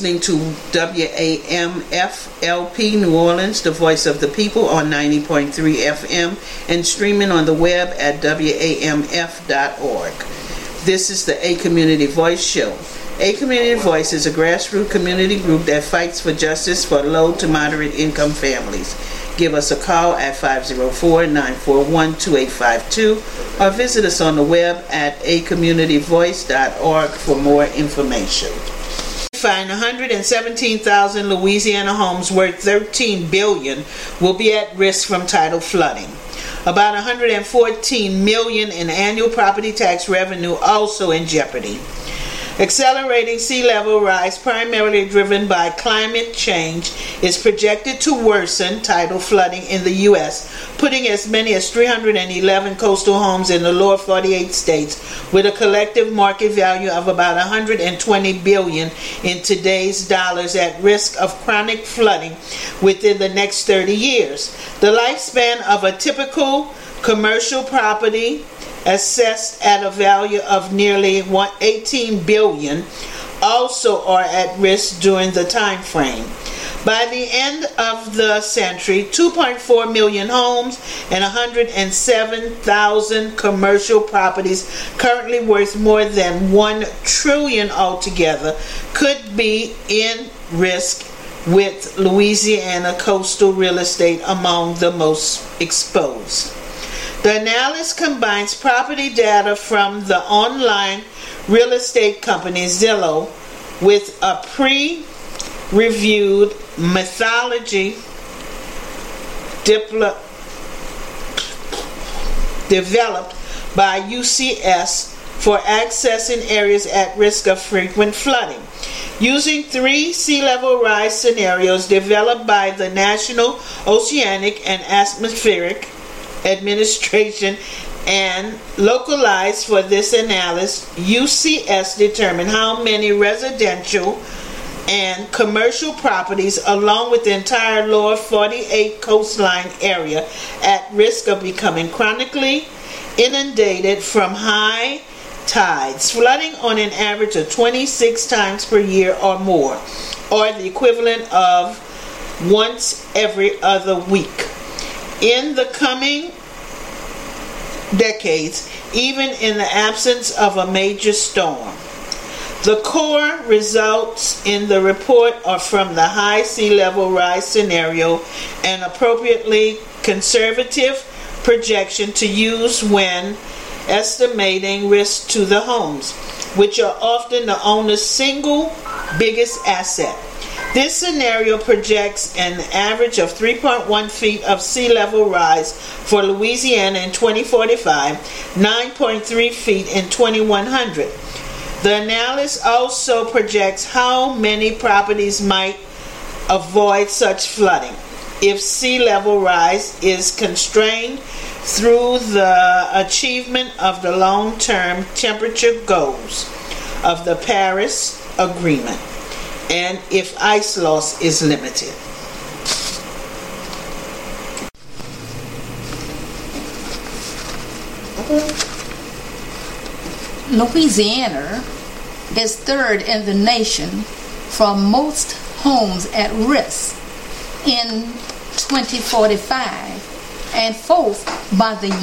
listening to WAMFLP New Orleans, the voice of the people, on 90.3 FM and streaming on the web at WAMF.org. This is the A Community Voice Show. A Community Voice is a grassroots community group that fights for justice for low to moderate income families. Give us a call at 504-941-2852 or visit us on the web at acommunityvoice.org for more information. Find 117,000 Louisiana homes worth $13 billion will be at risk from tidal flooding. About $114 million in annual property tax revenue also in jeopardy. Accelerating sea level rise, primarily driven by climate change, is projected to worsen tidal flooding in the U.S., putting as many as 311 coastal homes in the lower 48 states with a collective market value of about $120 billion in today's dollars at risk of chronic flooding within the next 30 years. The lifespan of a typical commercial property, assessed at a value of nearly $18 billion, also are at risk during the time frame. By the end of the century, 2.4 million homes and 107,000 commercial properties currently worth more than $1 trillion altogether could be in risk, with Louisiana coastal real estate among the most exposed. The analysis combines property data from the online real estate company Zillow with a pre-reviewed methodology developed by UCS for accessing areas at risk of frequent flooding. Using 3 sea level rise scenarios developed by the National Oceanic and Atmospheric Administration and localized for this analysis, UCS determined how many residential and commercial properties along with the entire lower 48 coastline area at risk of becoming chronically inundated from high tides, flooding on an average of 26 times per year or more, or the equivalent of once every other week. In the coming decades, even in the absence of a major storm. The core results in the report are from the high sea level rise scenario, an appropriately conservative projection to use when estimating risk to the homes, which are often the owner's single biggest asset. This scenario projects an average of 3.1 feet of sea level rise for Louisiana in 2045, 9.3 feet in 2100. The analysis also projects how many properties might avoid such flooding if sea level rise is constrained through the achievement of the long-term temperature goals of the Paris Agreement, and if ice loss is limited. Louisiana is third in the nation for most homes at risk in 2045 and fourth by the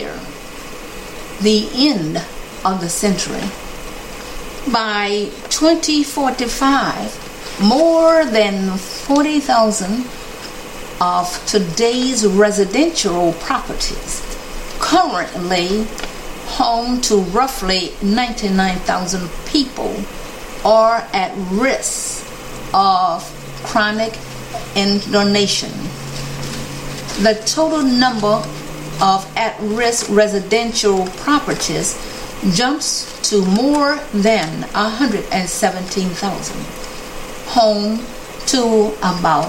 end of the century. By 2045, more than 40,000 of today's residential properties, currently home to roughly 99,000 people, are at risk of chronic inundation. The total number of at-risk residential properties jumps to more than 117,000, home to about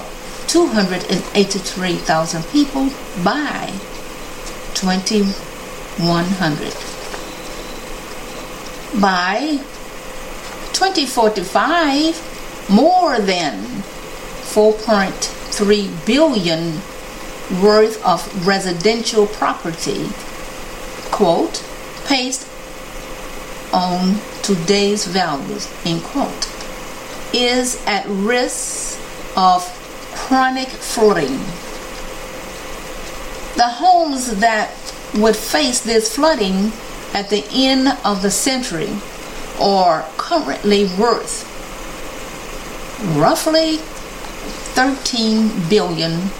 283,000 people by 2100. By 2045, more than 4.3 billion worth of residential property, quote, based on today's values, end quote, is at risk of chronic flooding. The homes that would face this flooding at the end of the century are currently worth roughly $13 billion.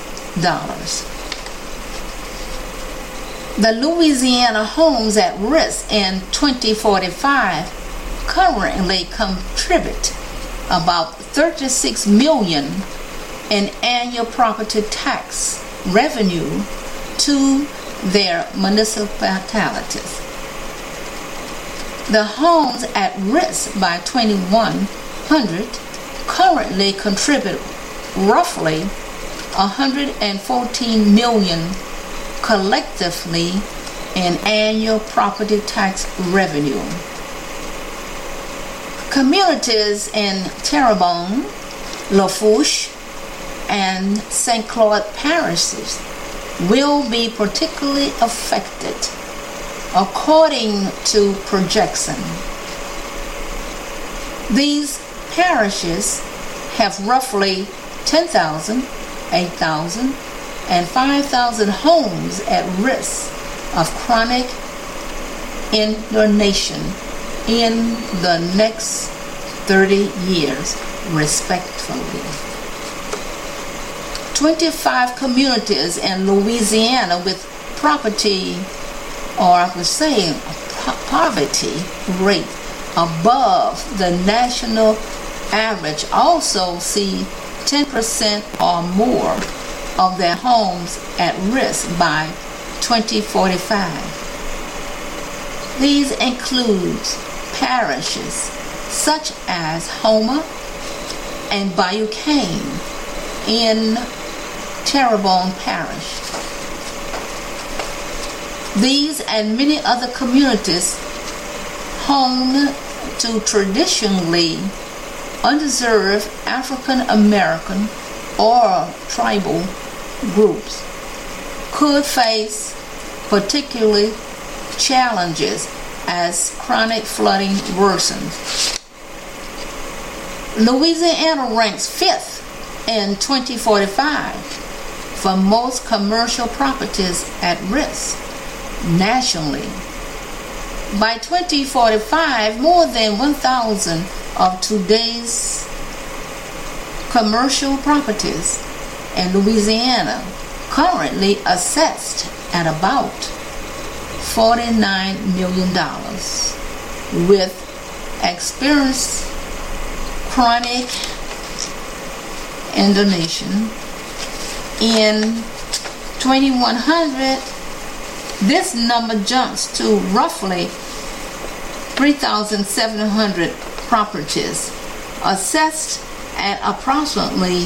The Louisiana homes at risk in 2045 currently contribute about $36 million in annual property tax revenue to their municipalities. The homes at risk by 2100 currently contribute roughly $114 million collectively in annual property tax revenue. Communities in Terrebonne, Lafourche, and St. Claude parishes will be particularly affected, according to projection. These parishes have roughly 10,000, 8,000, and 5,000 homes at risk of chronic inundation in the next 30 years, respectively. 25 communities in Louisiana with property, or I would say poverty rate above the national average also see 10% or more of their homes at risk by 2045. These include parishes such as Homer and Bayou Cane in Terrebonne Parish. These and many other communities home to traditionally underserved African American or tribal groups could face particularly challenges as chronic flooding worsens. Louisiana ranks 5th in 2045 for most commercial properties at risk nationally. By 2045, more than 1,000 of today's commercial properties in Louisiana currently assessed at about $49 million with experienced chronic inundation. In 2100, this number jumps to roughly 3,700 properties assessed at approximately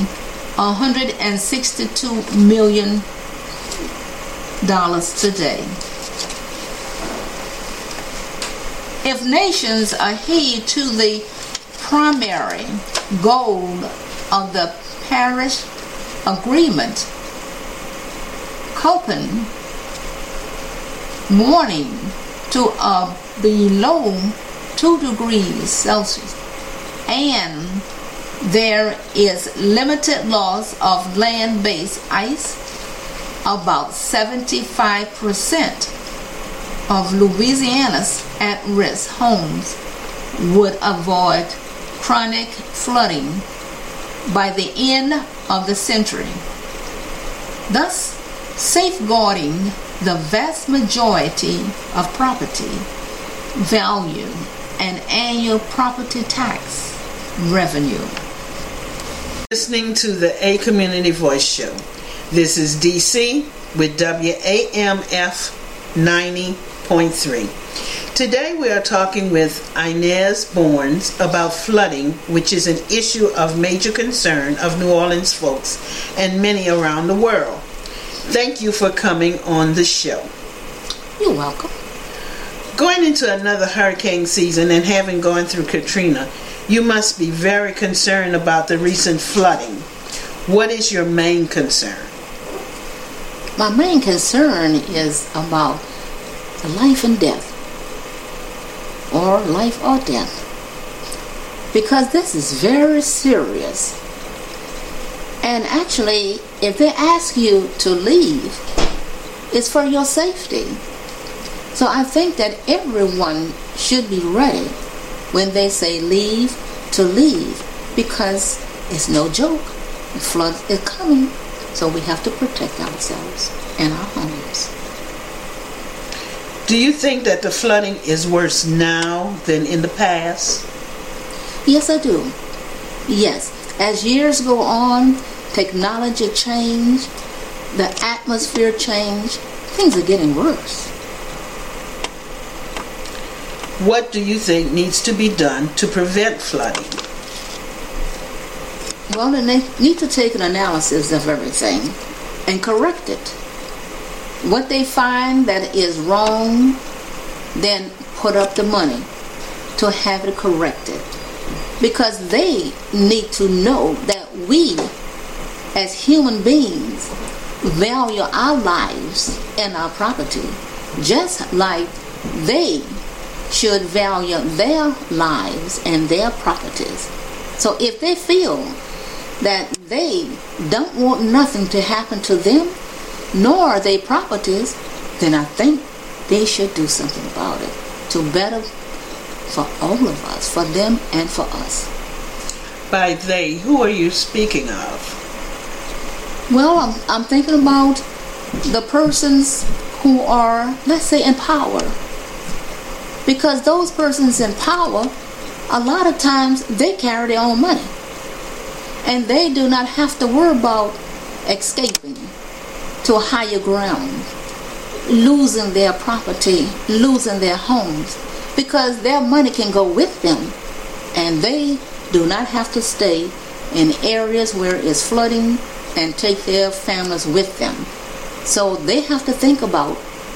$162 million today. If nations adhere to the primary goal of the Paris Agreement, Köppen warning to below 2 degrees Celsius, and there is limited loss of land-based ice. About 75% of Louisiana's at-risk homes would avoid chronic flooding by the end of the century, thus safeguarding the vast majority of property value and annual property tax revenue. Listening to the A Community Voice Show. This is DC with WAMF 90.3. Today we are talking with Inez Bournes about flooding, which is an issue of major concern of New Orleans folks and many around the world. Thank you for coming on the show. You're welcome. Going into another hurricane season and having gone through Katrina, you must be very concerned about the recent flooding. What is your main concern? My main concern is about life and death, or life or death. because this is very serious. And actually, if they ask you to leave, it's for your safety. So I think that everyone should be ready when they say leave, to leave, because it's no joke. The flood is coming, so we have to protect ourselves and our homes. Do you think that the flooding is worse now than in the past? Yes, I do. Yes. As years go on, technology change, the atmosphere change, things are getting worse. What do you think needs to be done to prevent flooding? Well, they need to take an analysis of everything and correct it. What they find that is wrong, then put up the money to have it corrected. Because they need to know that we, as human beings, value our lives and our property, just like they should value their lives and their properties. So if they feel that they don't want nothing to happen to them, nor their properties, then I think they should do something about it to better for all of us, for them and for us. By they, who are you speaking of? Well, I'm thinking about the persons who are, let's say, in power. Because those persons in power, a lot of times they carry their own money. And they do not have to worry about escaping to a higher ground, losing their property, losing their homes, because their money can go with them. And they do not have to stay in areas where it's flooding and take their families with them. So they have to think about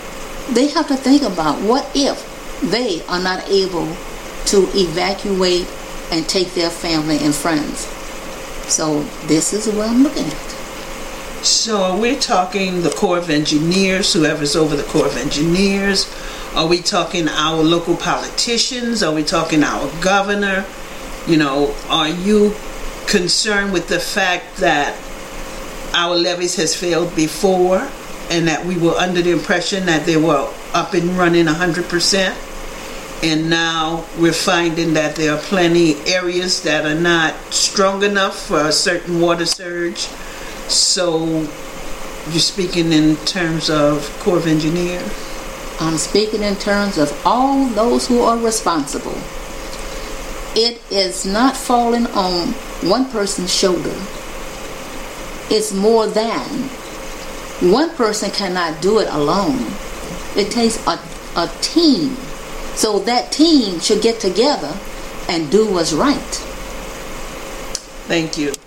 what if they are not able to evacuate and take their family and friends. So this is what I'm looking at. So we're talking the Corps of Engineers, whoever's over the Corps of Engineers. Are we talking our local politicians? Are we talking our governor? You know, are you concerned with the fact that our levees has failed before and that we were under the impression that they were up and running 100%? And now we're finding that there are plenty areas that are not strong enough for a certain water surge. So you're speaking in terms of Corps of Engineers? I'm speaking in terms of all those who are responsible. It is not falling on one person's shoulder. It's more than. One person cannot do it alone. It takes a team. So that team should get together and do what's right. Thank you.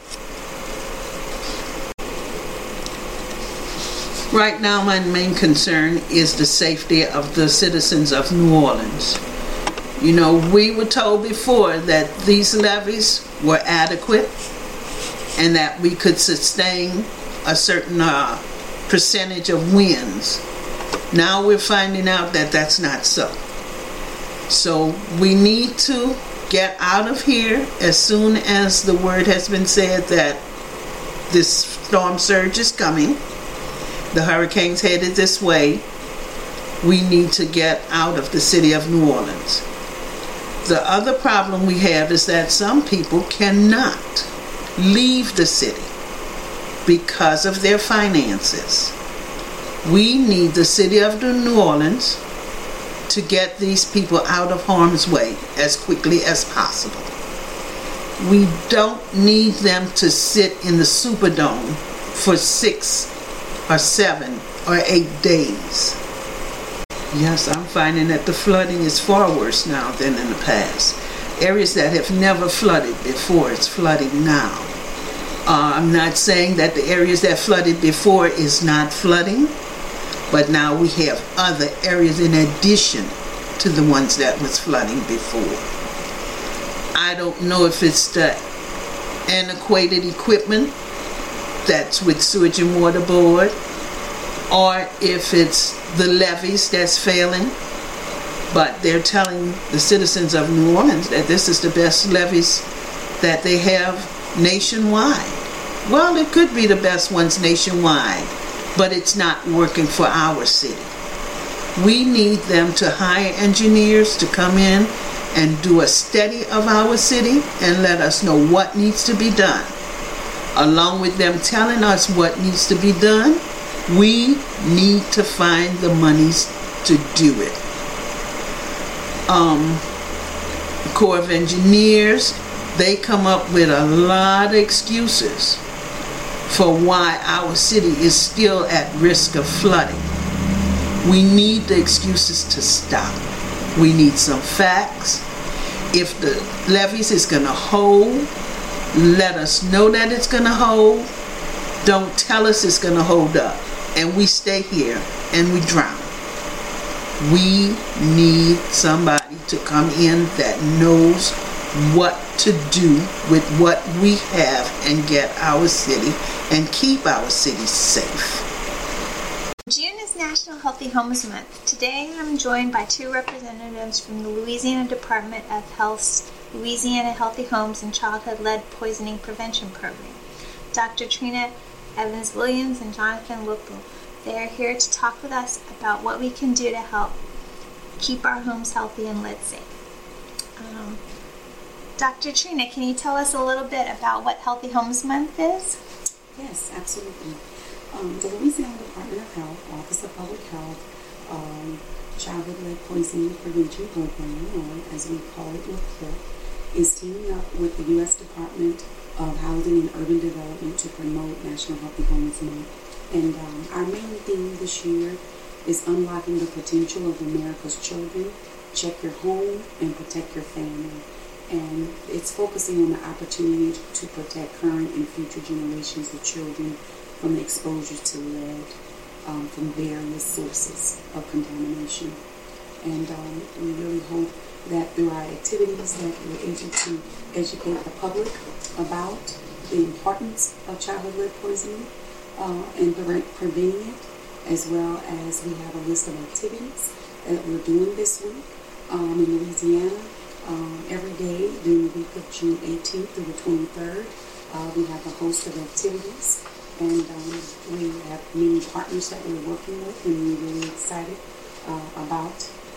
Right now, my main concern is the safety of the citizens of New Orleans. You know, we were told before that these levees were adequate and that we could sustain a certain percentage of winds. Now we're finding out that that's not so. So we need to get out of here as soon as the word has been said that this storm surge is coming. The hurricane's headed this way. We need to get out of the city of New Orleans. The other problem we have is that some people cannot leave the city because of their finances. We need the city of New Orleans to get these people out of harm's way as quickly as possible. We don't need them to sit in the Superdome for 6 or 7 or 8 days. Yes, I'm finding that the flooding is far worse now than in the past. Areas that have never flooded before, it's flooding now. I'm not saying that the areas that flooded before is not flooding, but now we have other areas in addition to the ones that was flooding before. I don't know if it's the antiquated equipment that's with Sewage and Water Board, or if it's the levees that's failing. But they're telling the citizens of New Orleans that this is the best levees that they have nationwide. Well, it could be the best ones nationwide, but it's not working for our city. We need them to hire engineers to come in and do a study of our city and let us know what needs to be done. Along with them telling us what needs to be done, we need to find the monies to do it. Corps of Engineers, they come up with a lot of excuses for why our city is still at risk of flooding. We need the excuses to stop. We need some facts. If the levees is going to hold, let us know that it's going to hold. Don't tell us it's going to hold up and we stay here and we drown. We need somebody to come in that knows what to do with what we have and get our city and keep our city safe. June is National Healthy Homes Month. Today I'm joined by two representatives from the Louisiana Department of Health's Louisiana Healthy Homes and Childhood Lead Poisoning Prevention Program, Dr. Trina Evans-Williams and Jonathan Whipple. They are here to talk with us about what we can do to help keep our homes healthy and lead safe. Dr. Trina, can you tell us a little bit about what Healthy Homes Month is? Yes, absolutely. The Louisiana Department of Health, Office of Public Health, Childhood Lead Poisoning Prevention Program, or as we call it, LEPRIP, is teaming up with the U.S. Department of Housing and Urban Development to promote National Healthy Homes Month. And our main theme this year is unlocking the potential of America's children. Check your home and protect your family. And it's focusing on the opportunity to protect current and future generations of children from the exposure to lead from various sources of contamination. And we really hope that through our activities that we're able to educate the public about the importance of childhood lead poisoning and preventing it, as well as we have a list of activities that we're doing this week in Louisiana. Every day during the week of June 18th through the 23rd, we have a host of activities, and we have many partners that we're working with, and we're really excited about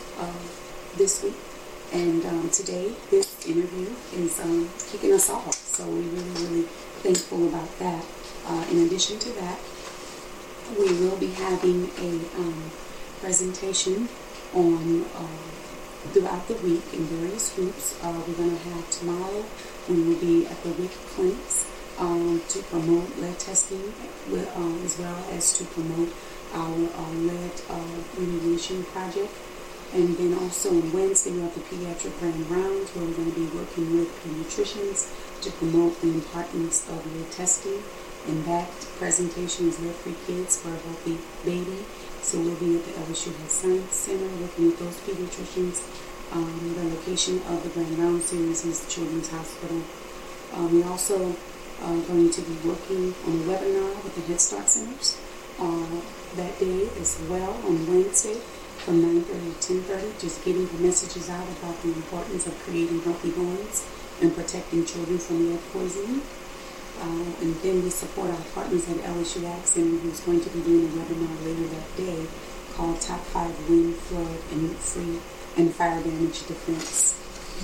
this week. And today, this interview is kicking us off, so we're really thankful about that. In addition to that, we will be having a presentation on throughout the week in various groups. We're going to have tomorrow, we will be at the WIC clinics to promote lead testing, as well as to promote our lead remediation project. And then also on Wednesday, we have the pediatric grand rounds, where we're going to be working with pediatricians to promote the importance of lead testing. And that presentation is Lead-Free Kids for a Healthy Baby. So we'll be at the LSU Health Science Center working with those pediatricians. The location of the Grand Round Series is the Children's Hospital. We also are going to be working on a webinar with the Head Start Centers that day as well on Wednesday from 9:30 to 10:30, just getting the messages out about the importance of creating healthy homes and protecting children from lead poisoning. And then we support our partners at LSU Ag Center, who's going to be doing a webinar later that day called Top 5 Wind, Flood, and Fire Damage Defense.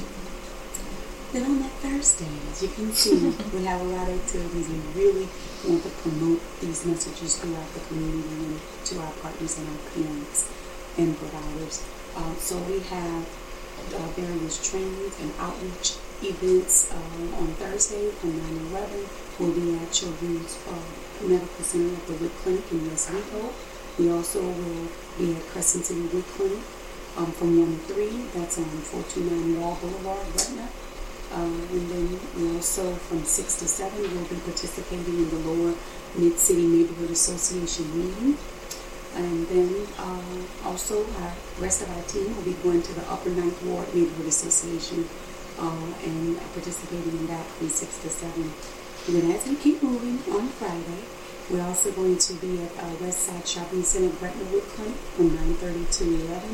Then on that Thursday, as you can see, we have a lot of activities. We really want to promote these messages throughout the community and to our partners and our parents and providers. So we have various trainings and outreach events on Thursday from 9 to 11. We'll be at Children's Medical Center at the WIC Clinic in West Rico. We also will be at Crescent City WIC Clinic from 1 to 3. That's on 429 Wall Boulevard, Gretna. And then we also, from 6 to 7, we'll be participating in the Lower Mid-City Neighborhood Association meeting. And then also our rest of our team will be going to the Upper Ninth Ward Neighborhood Association and participating in that from 6 to 7. And then as we keep moving on Friday, we're also going to be at West Side Shopping Center Gretna WIC Clinic from 9:30 to 11.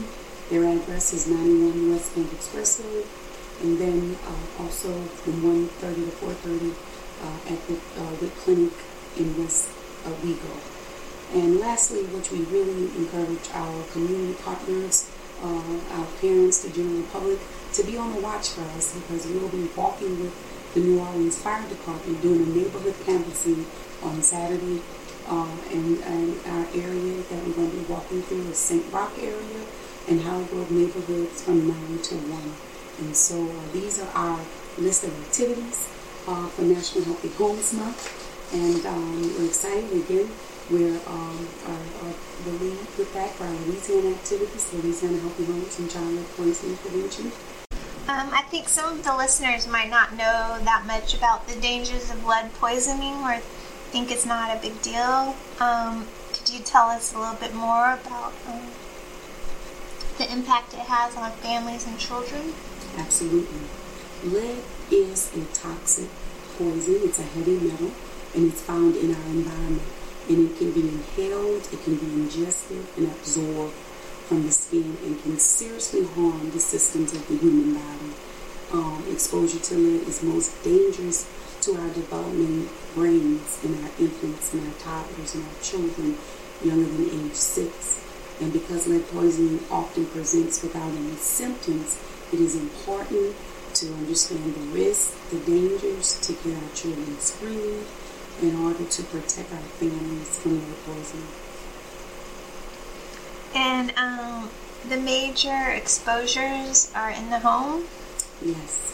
Their address is 91 West Bank Expressway, and then also from 1:30 to 4:30 at the WIC Clinic in West Wego. And lastly, which we really encourage our community partners, our parents, the general public, to be on the watch for us, because we'll be walking with the New Orleans Fire Department doing a neighborhood canvassing on Saturday. And our area that we're going to be walking through is St. Roch area and Howard Grove neighborhoods from 9 to 1. And so these are our list of activities for National Healthy Homes Month. And we're excited again. We're the lead with that for our Louisiana activities, Louisiana Healthy Homes and Child Lead Poisoning Prevention. I think some of the listeners might not know that much about the dangers of lead poisoning or think it's not a big deal. Could you tell us a little bit more about the impact it has on families and children? Absolutely. Lead is a toxic poison. It's a heavy metal, and it's found in our environment. And it can be inhaled, it can be ingested and absorbed from the skin, and can seriously harm the systems of the human body. Exposure to lead is most dangerous to our developing brains in our infants and our toddlers and our children younger than age 6. And because lead poisoning often presents without any symptoms, it is important to understand the risks, the dangers, to get our children screened in order to protect our families from lead poisoning. And the major exposures are in the home? Yes.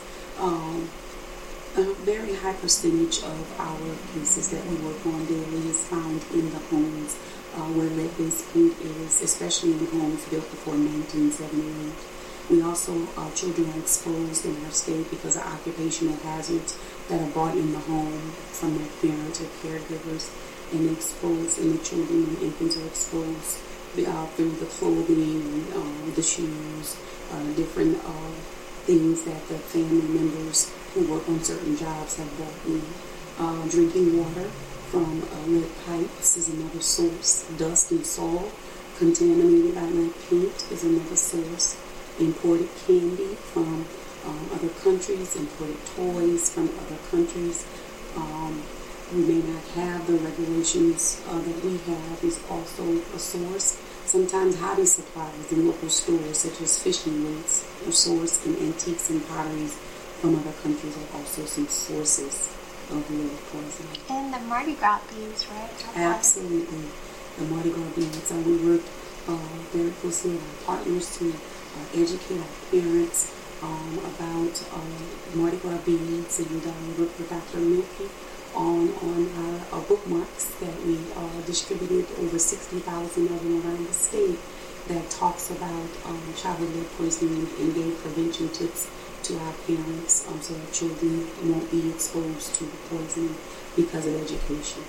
A very high percentage of our cases that we work on daily is found in the homes where lead-based paint is, especially in homes built before 1978. We also, children are exposed in our state because of occupational hazards that are brought in the home from their parents or caregivers, and the children and infants are exposed through the clothing, the shoes, different things that the family members who work on certain jobs have brought in. Drinking water from lead pipes is another source. Dust and soil contaminated by lead paint is another source. Imported candy from other countries, imported toys from other countries. We may not have the regulations that we have is also a source. Sometimes hobby supplies in local stores such as fishing weights are sourced, and antiques and potteries from other countries are also some sources of lead poisoning. And the Mardi Gras beads, right? Absolutely. The Mardi Gras beads. We work very closely with our partners to educate our parents about Mardi Gras beads, and work with Dr. Milky on our bookmarks that we distributed, over 60,000 of them around the state, that talks about childhood lead poisoning and gave prevention tips to our parents so that children won't be exposed to the poisoning because of education.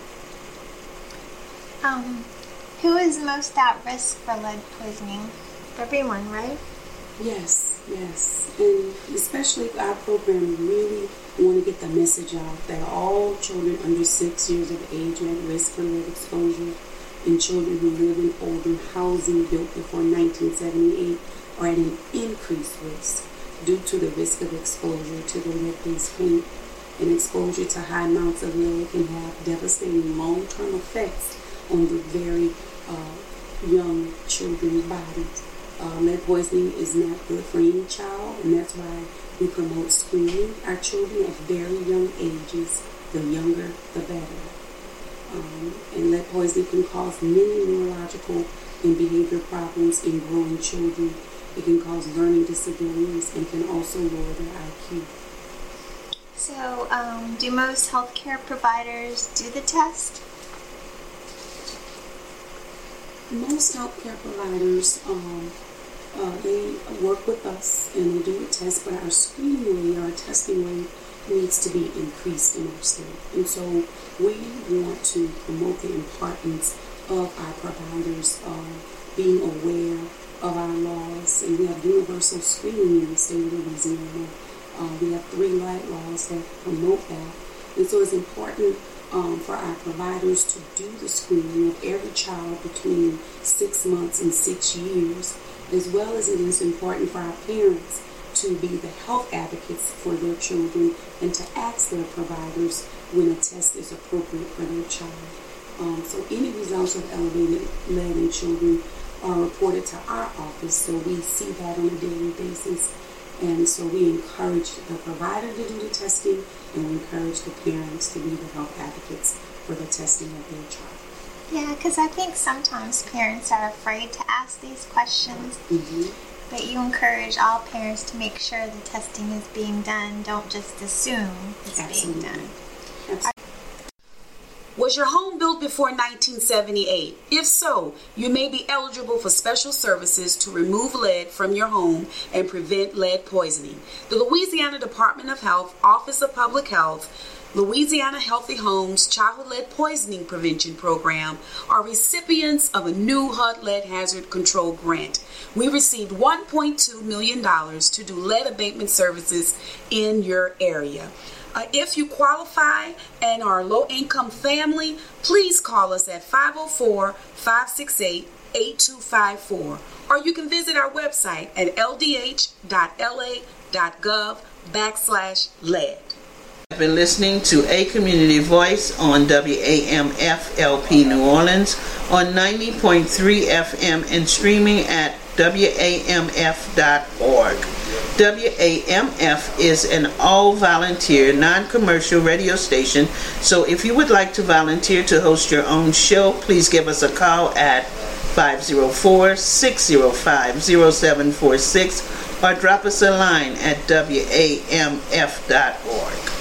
Who is most at risk for lead poisoning? Everyone, right? Yes. And especially our program, we really want to get the message out that all children under 6 years of age are at risk for lead exposure, and children who live in older housing built before 1978 are at an increased risk due to the risk of exposure to the lead-based paint. And exposure to high amounts of lead can have devastating long-term effects on the very young children's bodies. Lead poisoning is not good for any child, and that's why we promote screening our children at very young ages. The younger, the better. And lead poisoning can cause many neurological and behavior problems in growing children. It can cause learning disabilities and can also lower their IQ. So, do most healthcare providers do the test? Most healthcare providers, they work with us and they do a test, but our screening rate, our testing rate needs to be increased in our state. And so we want to promote the importance of our providers being aware of our laws, and we have universal screening in the state of Louisiana. We have 3 laws that promote that, and so it's important for our providers to do the screening of every child between 6 months and 6 years, as well as it is important for our parents to be the health advocates for their children and to ask their providers when a test is appropriate for their child. So any results of elevated lead in children are reported to our office, so we see that on a daily basis. And so we encourage the provider to do the testing, and we encourage the parents to be the health advocates for the testing of their child. Yeah, because I think sometimes parents are afraid to ask these questions, but you encourage all parents to make sure the testing is being done. Don't just assume it's being done. Absolutely. Was your home built before 1978? If so, you may be eligible for special services to remove lead from your home and prevent lead poisoning. The Louisiana Department of Health, Office of Public Health, Louisiana Healthy Homes Childhood Lead Poisoning Prevention Program are recipients of a new HUD Lead Hazard Control Grant. We received $1.2 million to do lead abatement services in your area. If you qualify and are a low-income family, please call us at 504-568-8254, or you can visit our website at ldh.la.gov/lead. I've been listening to A Community Voice on WAMF LP New Orleans on 90.3 FM and streaming at WAMF.org. WAMF is an all-volunteer, non-commercial radio station, so if you would like to volunteer to host your own show, please give us a call at 504-605-0746 or drop us a line at WAMF.org.